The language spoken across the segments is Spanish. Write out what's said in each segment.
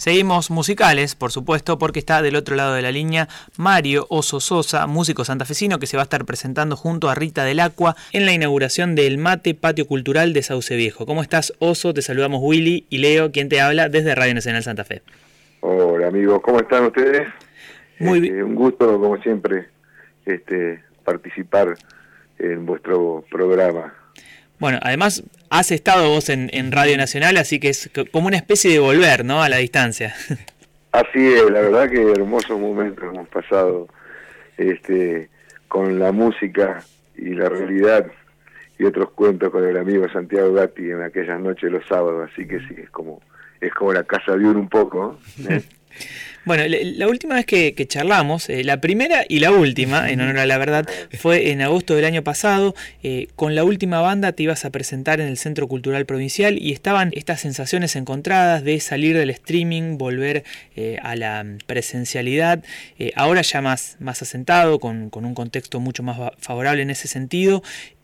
Seguimos musicales, por supuesto, porque está del otro lado de la línea Mario Oso Sosa, músico santafesino que se va a estar presentando junto a Rita del Acqua en la inauguración del Mate Patio Cultural de Sauce Viejo. ¿Cómo estás, Oso? Te saludamos Willy y Leo, quien te habla desde Radio Nacional Santa Fe. Hola amigos, ¿cómo están ustedes? Muy bien. Un gusto, como siempre, participar en vuestro programa. Bueno, además has estado vos en Radio Nacional, así que es como una especie de volver, ¿no?, a la distancia. Así es, la verdad que hermosos momentos hemos pasado con la música y la realidad y otros cuentos con el amigo Santiago Gatti en aquellas noches los sábados, así que sí, es como la casa de uno un poco, ¿eh? Bueno, la última vez que charlamos, la primera y la última, en honor a la verdad, fue en agosto del año pasado. Con la última banda te ibas a presentar en el Centro Cultural Provincial y estaban estas sensaciones encontradas de salir del streaming, volver a la presencialidad, ahora ya más asentado, con un contexto mucho más favorable en ese sentido.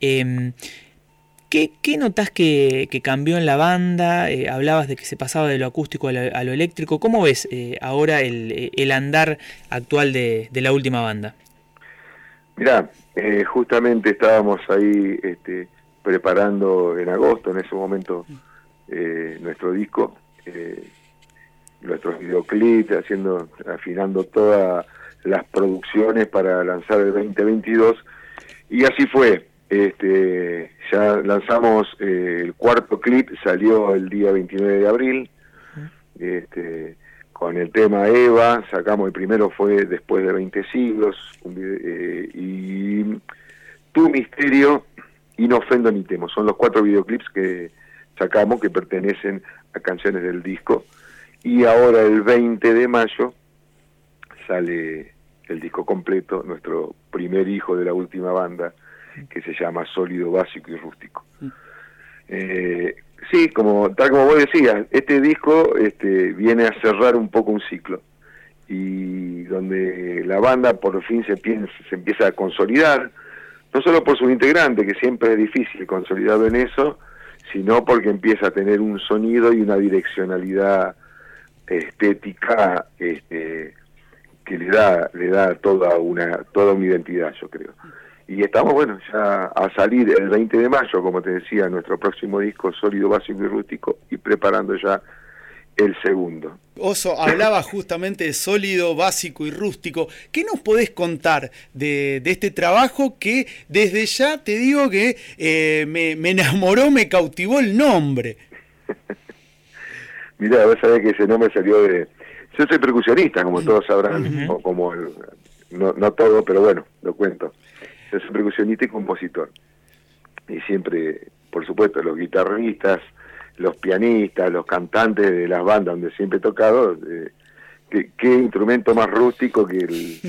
¿Qué notás que cambió en la banda? Hablabas de que se pasaba de lo acústico a lo eléctrico. ¿Cómo ves ahora el andar actual de la última banda? Mirá, justamente estábamos ahí preparando en agosto, en ese momento, nuestro disco, nuestros videoclips, afinando todas las producciones para lanzar el 2022, y así fue. Ya lanzamos el cuarto clip, salió el día 29 de abril, con el tema Eva, sacamos el primero, fue Después de 20 siglos, y Tu misterio y No ofendo ni temo, son los 4 videoclips que sacamos que pertenecen a canciones del disco, y ahora el 20 de mayo sale el disco completo, nuestro primer hijo de la última banda, que se llama Sólido, Básico y Rústico. Sí, tal como vos decías, este disco viene a cerrar un poco un ciclo, y donde la banda por fin se empieza a consolidar, no solo por sus integrantes, que siempre es difícil consolidarlo en eso, sino porque empieza a tener un sonido y una direccionalidad estética que le da toda una identidad, yo creo. Y estamos, ya a salir el 20 de mayo, como te decía, nuestro próximo disco, Sólido, Básico y Rústico, y preparando ya el segundo. Oso, hablaba justamente de Sólido, Básico y Rústico. ¿Qué nos podés contar de este trabajo que desde ya te digo que me enamoró, me cautivó el nombre? Mirá, vos sabés que ese nombre salió de... Yo soy percusionista, como todos sabrán, o como no todo, pero bueno, lo cuento. Yo soy percusionista y compositor. Y siempre, por supuesto, los guitarristas, los pianistas, los cantantes de las bandas donde siempre he tocado, qué instrumento más rústico que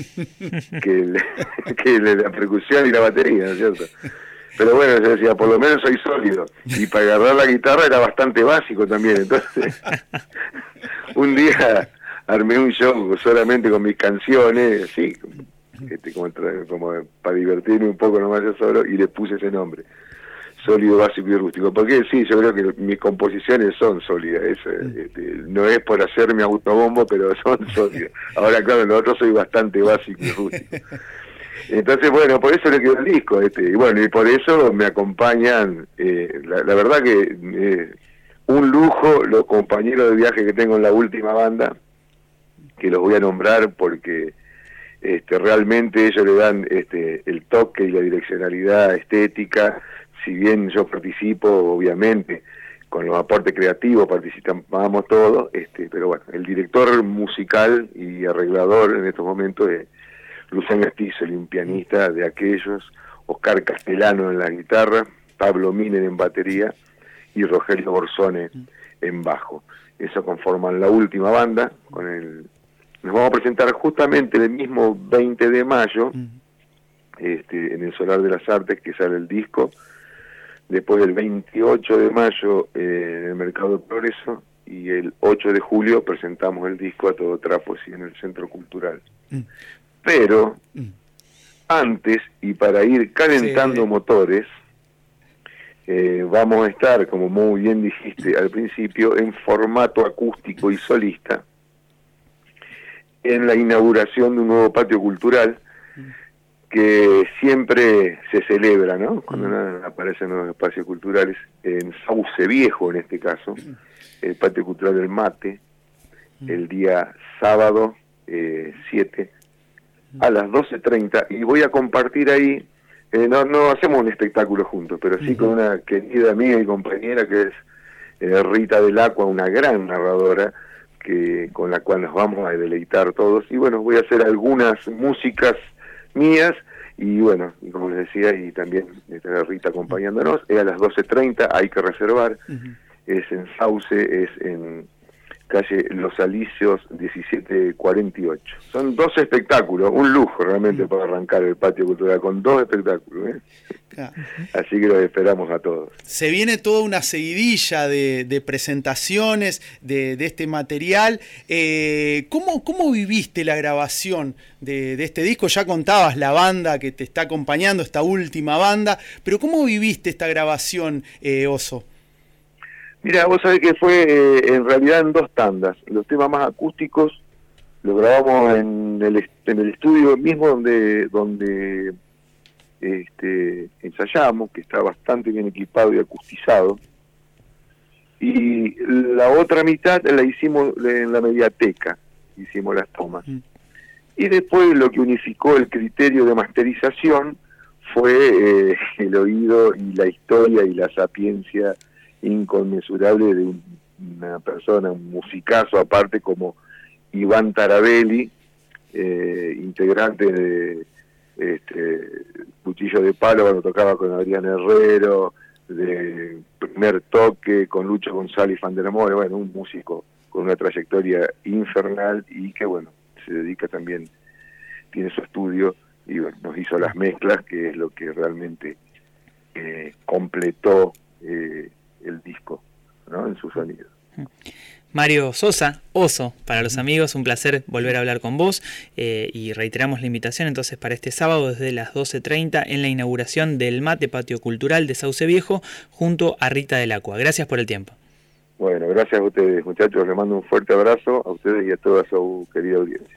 la percusión y la batería, ¿no es cierto? Pero bueno, yo decía, por lo menos soy sólido. Y para agarrar la guitarra era bastante básico también. Entonces, un día armé un show solamente con mis canciones, así, como para divertirme un poco nomás yo solo, y le puse ese nombre, Sólido, Básico y Rústico, porque sí, yo creo que mis composiciones son sólidas, no es por hacerme autobombo, pero son sólidas. Ahora claro, en lo otro soy bastante básico y rústico. Entonces bueno, por eso le quedó el disco, y por eso me acompañan, la verdad que un lujo los compañeros de viaje que tengo en la última banda, que los voy a nombrar porque realmente ellos le dan el toque y la direccionalidad estética. Si bien yo participo, obviamente, con los aportes creativos participamos todos, pero bueno, el director musical y arreglador en estos momentos es Luciano Stizzoli, un pianista de aquellos, Oscar Castellano en la guitarra, Pablo Miner en batería y Rogelio Borsone en bajo. Eso conforman la última banda. Nos vamos a presentar justamente el mismo 20 de mayo, en el Solar de las Artes, que sale el disco. Después del 28 de mayo en el Mercado de Progreso, y el 8 de julio presentamos el disco a todo trapo, sí, en el Centro Cultural. Pero antes, y para ir calentando motores, vamos a estar, como muy bien dijiste al principio, en formato acústico y solista, en la inauguración de un nuevo patio cultural que siempre se celebra, ¿no? Cuando aparecen nuevos espacios culturales, en Sauce Viejo en este caso, el patio cultural del Mate, el día sábado 7 a las 12:30, y voy a compartir ahí, no hacemos un espectáculo juntos, pero sí con una querida amiga y compañera que es Rita del Acua, una gran narradora, con la cual nos vamos a deleitar todos, y bueno, voy a hacer algunas músicas mías, y bueno, y como les decía, y también estará Rita acompañándonos, es a las 12:30, hay que reservar, es en Sauce, es en calle Los Alicios 1748. Son 2 espectáculos, un lujo realmente para arrancar el patio cultural con 2 espectáculos, ¿eh? Así que los esperamos a todos. Se viene toda una seguidilla de presentaciones de este material. ¿Cómo viviste la grabación de este disco? Ya contabas la banda que te está acompañando, esta última banda, pero ¿cómo viviste esta grabación, Oso? Mira, vos sabés que fue en realidad en 2 tandas. Los temas más acústicos los grabamos en el estudio mismo donde ensayamos, que está bastante bien equipado y acustizado. Y la otra mitad la hicimos en la Mediateca, hicimos las tomas. Y después lo que unificó el criterio de masterización fue el oído y la historia y la sapiencia inconmensurable de una persona, un musicazo aparte como Iván Tarabelli, integrante de Cuchillo de Palo cuando tocaba con Adrián Herrero, de Primer Toque con Lucho González y Fan del Amor, bueno, un músico con una trayectoria infernal y que bueno, se dedica también, tiene su estudio y bueno, nos hizo las mezclas, que es lo que realmente completó el disco, ¿no? En su sonido. Mario Sosa, Oso, para los amigos, un placer volver a hablar con vos, y reiteramos la invitación entonces para este sábado desde las 12:30 en la inauguración del Mate Patio Cultural de Sauce Viejo junto a Rita del Acua. Gracias por el tiempo. Bueno, gracias a ustedes, muchachos, les mando un fuerte abrazo a ustedes y a toda su querida audiencia.